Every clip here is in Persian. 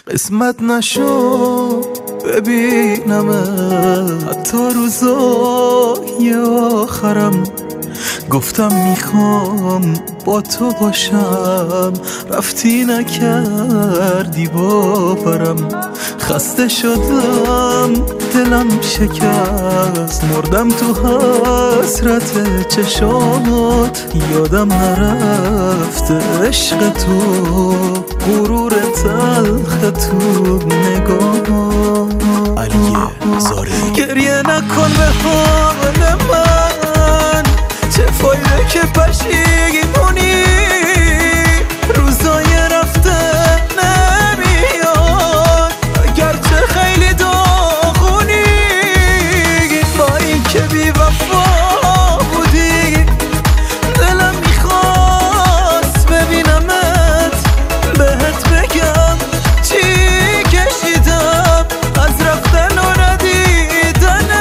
قسمت نشد ببینم حتی روزای آخرم. گفتم میخوام با تو باشم، رفتی نکردی باورم. خسته شدم دلم شکست، مردم تو حسرت چشامات. یادم نرفته عشق تو، غرور تلخ تو نگاه. علی زاری گریه نکن به حال من، چه فایده که پشیمونی، روزای رفته نمیاد اگرچه خیلی داغونی. با این که بی وفا بودی دلم میخواست ببینمت، بهت بگم چی کشیدم از رفتن و ندیدنت.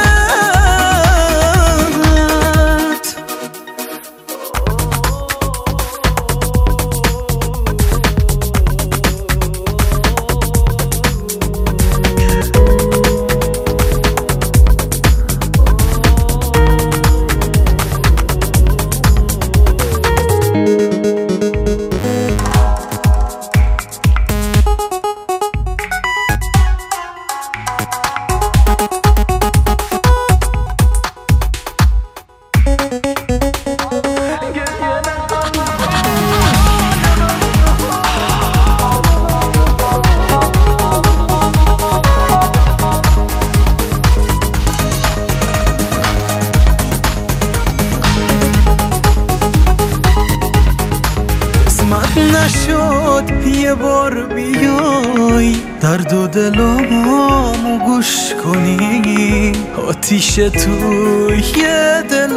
نشد یه بار بیای درد و دلامو گوش کنی، آتیش توی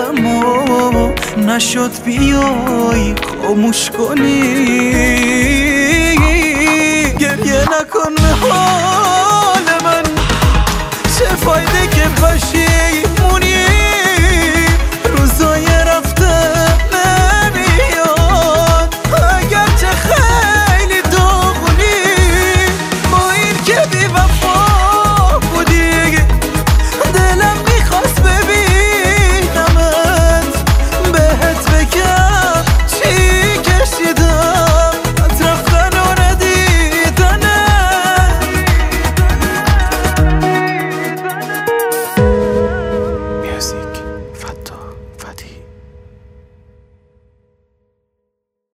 دلمو نشد بیای خاموش کنی.